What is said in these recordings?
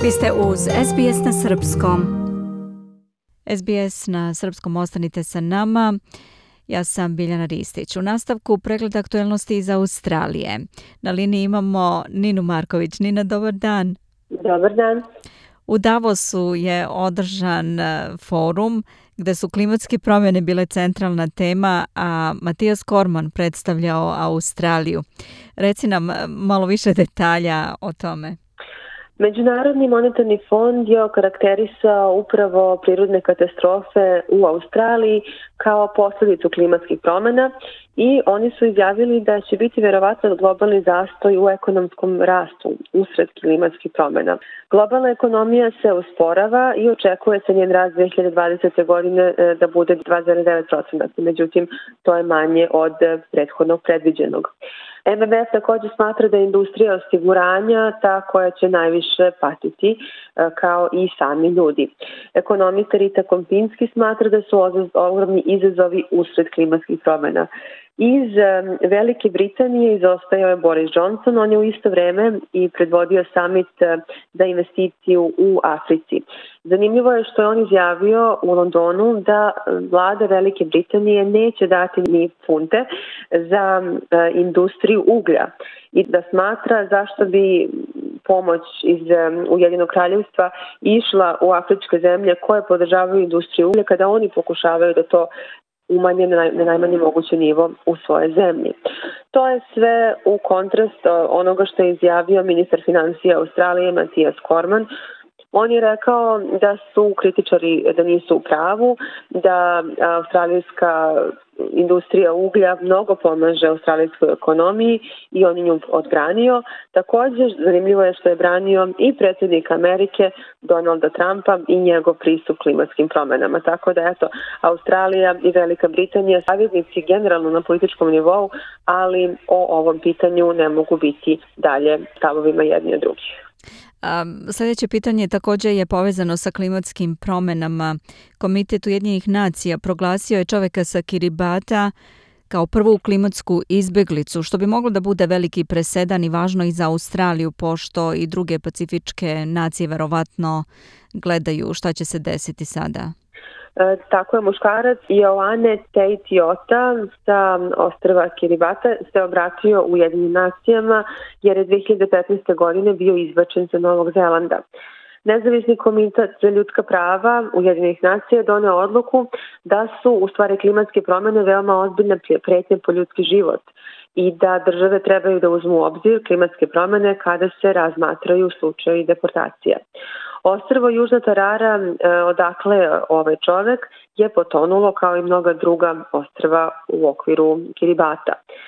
Vi ste uz SBS na Srpskom. SBS na Srpskom, ostanite sa nama. Ja sam Biljana Ristić. U nastavku pregled aktuelnosti iz Australije. Na liniji imamo Ninu Marković. Nina, dobar dan. Dobar dan. U Davosu je održan forum gde su klimatske promjene bile centralna tema, a Matijas Cormann predstavljao Australiju. Reci nam malo više detalja o tome. Međunarodni monetarni fond je okarakterisao upravo prirodne katastrofe u Australiji kao posljedicu klimatskih promjena i oni su izjavili da će biti vjerovatno globalni zastoj u ekonomskom rastu usred klimatskih promjena. Globalna ekonomija se usporava i očekuje se njen rast 2020. godine da bude 2,9%, međutim to je manje od prethodnog predviđenog. MMF također smatra da je industrija osiguranja ta koja će najviše patiti, kao i sami ljudi. Ekonomista Rita Kompinski smatra da su ogromni izazovi usred klimatskih promjena. Iz Velike Britanije izostajao je Boris Johnson, on je u isto vrijeme i predvodio summit za investiciju u Africi. Zanimljivo je što je on izjavio u Londonu da vlada Velike Britanije neće dati ni funte za industriju uglja i da smatra zašto bi pomoć iz Ujedinjenog kraljevstva išla u afričke zemlje koje podržavaju industriju uglja kada oni pokušavaju da to umanje na najmanji mogući nivo u svoje zemlji. To je sve u kontrast onoga što je izjavio ministar financija Australije Matijas Cormann. On je rekao da su kritičari da nisu u pravu, da australijska industrija uglja mnogo pomaže australijskoj ekonomiji i on je nju odbranio. Također, zanimljivo je što je branio i predsjednik Amerike Donalda Trumpa i njegov pristup klimatskim promjenama. Tako da, eto, Australija i Velika Britanija saveznici generalno na političkom nivou, ali o ovom pitanju ne mogu biti dalje stavovima jedni od drugih. Sljedeće pitanje također je povezano sa klimatskim promjenama. Komitet Ujedinjenih nacija proglasio je čovjeka sa Kiribata kao prvu klimatsku izbjeglicu, što bi moglo da bude veliki presedan i važno i za Australiju, pošto i druge pacifičke nacije verovatno gledaju šta će se desiti sada. Tako je, muškarac Ioane Teitiota sa ostrva Kiribati se obratio Ujedinjenim nacijama jer je 2015. godine bio izbačen sa Novog Zelanda. Nezavisni komitet za ljudska prava Ujedinjenih nacija doneo odluku da su u stvari klimatske promjene veoma ozbiljna prijetnja po ljudski život i da države trebaju da uzmu u obzir klimatske promjene kada se razmatraju slučajevi deportacije. Ostrvo Južna Tarara, odakle ovaj čovjek, je potonulo kao i mnoga druga ostrva u okviru Kiribata.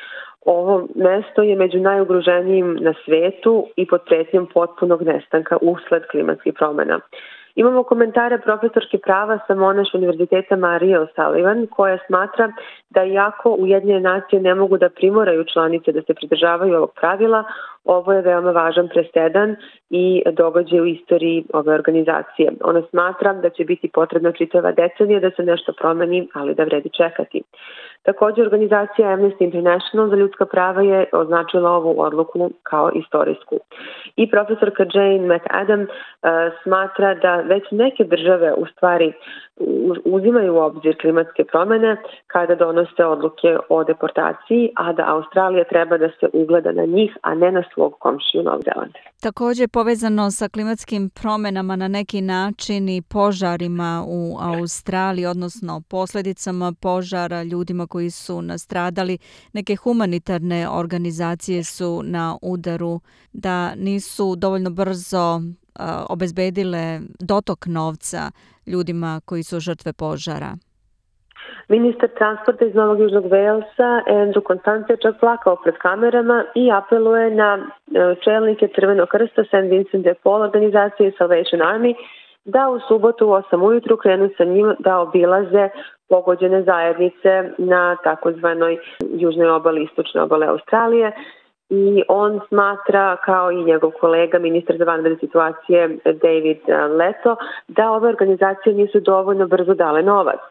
Ovo mesto je među najugroženijim na svijetu i pod prijetnjom potpunog nestanka usled klimatskih promjena. Imamo komentare profesorke prava sa Monash univerziteta Marije O'Sullivan, koja smatra da iako Ujedinjene nacije ne mogu da primoraju članice da se pridržavaju ovog pravila, ovo je veoma važan presedan i događaj u istoriji ove organizacije. Ona smatra da će biti potrebna čitava decenija da se nešto promeni, ali da vredi čekati. Također, organizacija Amnesty International za ljudska prava je označila ovu odluku kao istorijsku. I profesorka Jane McAdam smatra da već neke države u stvari uzimaju u obzir klimatske promjene kada donose odluke o deportaciji, a da Australija treba da se ugleda na njih, a ne na svog komšiju Novog Zelanda. Također povezano sa klimatskim promjenama na neki način i požarima u Australiji, odnosno posljedicama požara, ljudima koji su nastradali. Neke humanitarne organizacije su na udaru da nisu dovoljno brzo obezbedile dotok novca ljudima koji su žrtve požara. Ministar transporta iz Novog Južnog Walesa, Andrew Constance, je čak plakao pred kamerama i apeluje na čelnike Crvenog krsta, St. Vincent de Paul organizacije Salvation Army, da u subotu u 8 ujutru krenu sa njim da obilaze pogođene zajednice na takozvanoj južnoj obali, istočnoj obale Australije. I on smatra, kao i njegov kolega, ministar za vanredne situacije David Leto, da ove organizacije nisu dovoljno brzo dale novac.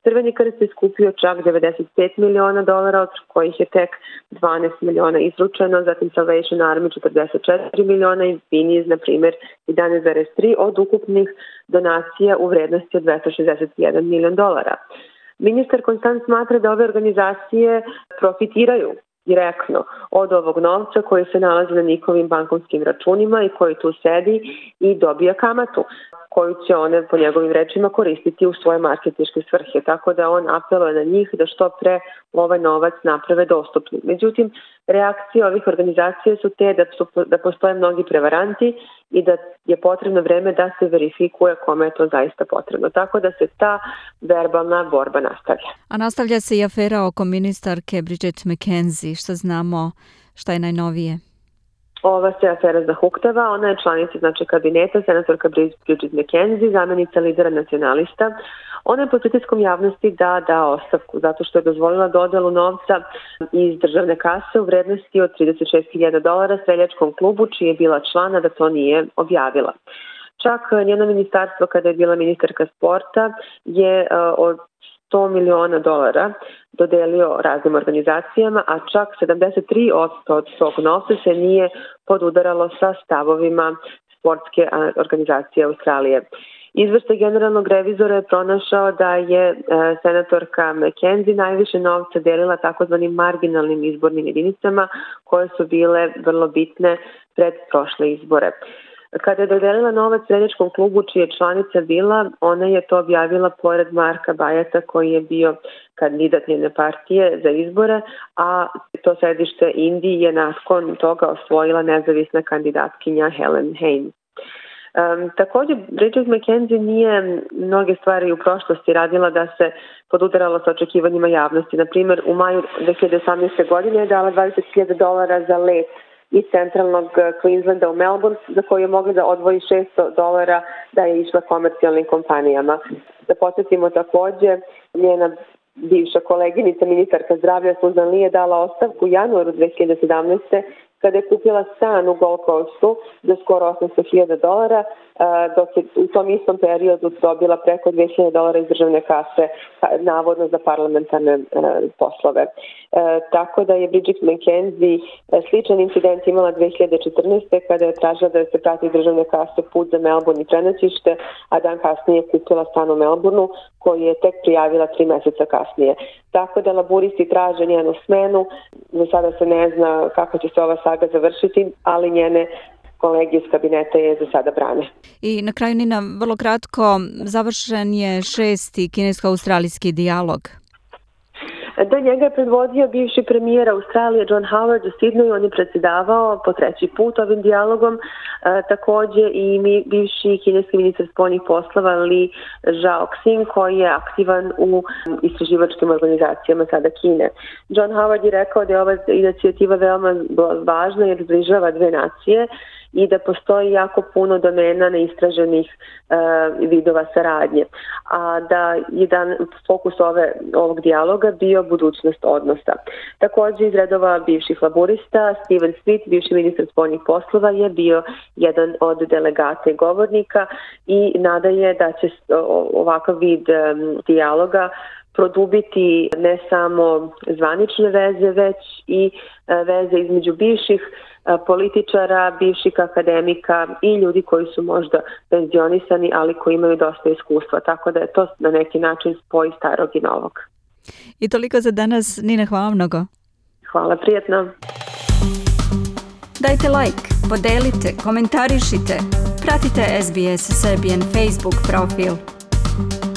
Crveni krst je skupio čak $95 miliona, od kojih je tek 12 miliona izručeno, zatim Salvation Army 44 miliona i Vinny's, na primjer, 11,3 od ukupnih donacija u vrednosti od $261 milion. Ministar Constant smatra da ove organizacije profitiraju direktno od ovog novca koji se nalazi na njihovim bankovskim računima i koji tu sedi i dobija kamatu koju će one, po njegovim rečima, koristiti u svoje marketinške svrhe. Tako da on apeluje na njih da što pre ovaj novac naprave dostupnim. Međutim, reakcije ovih organizacija su te da postoje mnogi prevaranti i da je potrebno vreme da se verifikuje kome je to zaista potrebno. Tako da se ta verbalna borba nastavlja. A nastavlja se i afera oko ministarke Bridget McKenzie. Šta znamo, šta je najnovije? Ova se afera zahuktava, ona je članica kabineta, senatorka Bridget McKenzie, zamenica lidera nacionalista. Ona je pod pritiskom javnosti da ostavku, zato što je dozvolila dodelu novca iz državne kase u vrednosti od $36.000 streljačkom klubu, čiji je bila člana, da to nije objavila. Čak njeno ministarstvo, kada je bila ministarka sporta, je od $100 miliona dodelio raznim organizacijama, a čak 73% od tog novca se nije podudaralo sa stavovima sportske organizacije Australije. Izveštaj generalnog revizora je pronašao da je senatorka McKenzie najviše novca delila takozvanim marginalnim izbornim jedinicama koje su bile vrlo bitne pred prošle izbore. Kada je dodelila novac streljačkom klubu čija je članica bila, ona je to objavila pored Marka Bajata koji je bio kandidat njene partije za izbore, a to sedište Indiji je nakon toga osvojila nezavisna kandidatkinja Helen Haynes. Također, Bridget McKenzie nije mnoge stvari u prošlosti radila da se podudarala sa očekivanjima javnosti. Naprimjer, u maju 2018. godine je dala $20.000 za let iz centralnog Queenslanda u Melbourne, za koju je mogla da odvoji $600 da je išla komercijalnim kompanijama. Da podsjetimo također, njena bivša koleginica, ministarka zdravlja Susan Lee je dala ostavku u januaru 2017. kada je kupila stan u Gold Coastu za skoro $800.000, dok je u tom istom periodu dobila preko $2.000 iz državne kase, navodno za parlamentarne poslove. Tako da je Bridget McKenzie sličan incident imala 2014. kada je tražila da se prati državne kase put za Melbourne i prenoćište, a dan kasnije je kupila stan u Melbourneu koji je tek prijavila 3 meseca kasnije. Tako da laburisti traže njenu smenu, za sada se ne zna kako će se ova saga završiti, ali njene kolege iz kabineta je za sada brane. I na kraju, Nina, vrlo kratko, završen je 6. kinesko-australijski dijalog. Da, njega je predvodio bivši premijer Australije John Howard u Sidneju, on je predsjedavao po 3. put ovim dijalogom, također i bivši kineski ministar spoljnih poslova Li Zhaoxing koji je aktivan u istraživačkim organizacijama sada Kine. John Howard je rekao da je ova inicijativa veoma važna jer zbližava dve nacije i da postoji jako puno domena neistraženih vidova saradnje. A da je fokus ovog dijaloga bio budućnost odnosa. Također iz redova bivših laburista, Steven Smith, bivši ministar spoljnih poslova, je bio jedan od delegata i govornika i nada je da će ovakav vid dijaloga produbiti ne samo zvanične veze, već i veze između bivših političara, bivših akademika i ljudi koji su možda penzionisani, ali koji imaju dosta iskustva. Tako da je to na neki način spoj starog i novog. I toliko za danas. Nina, hvala mnogo. Hvala, prijatno. Dajte like, podelite, komentarišite. Pratite SBS Serbian Facebook profil.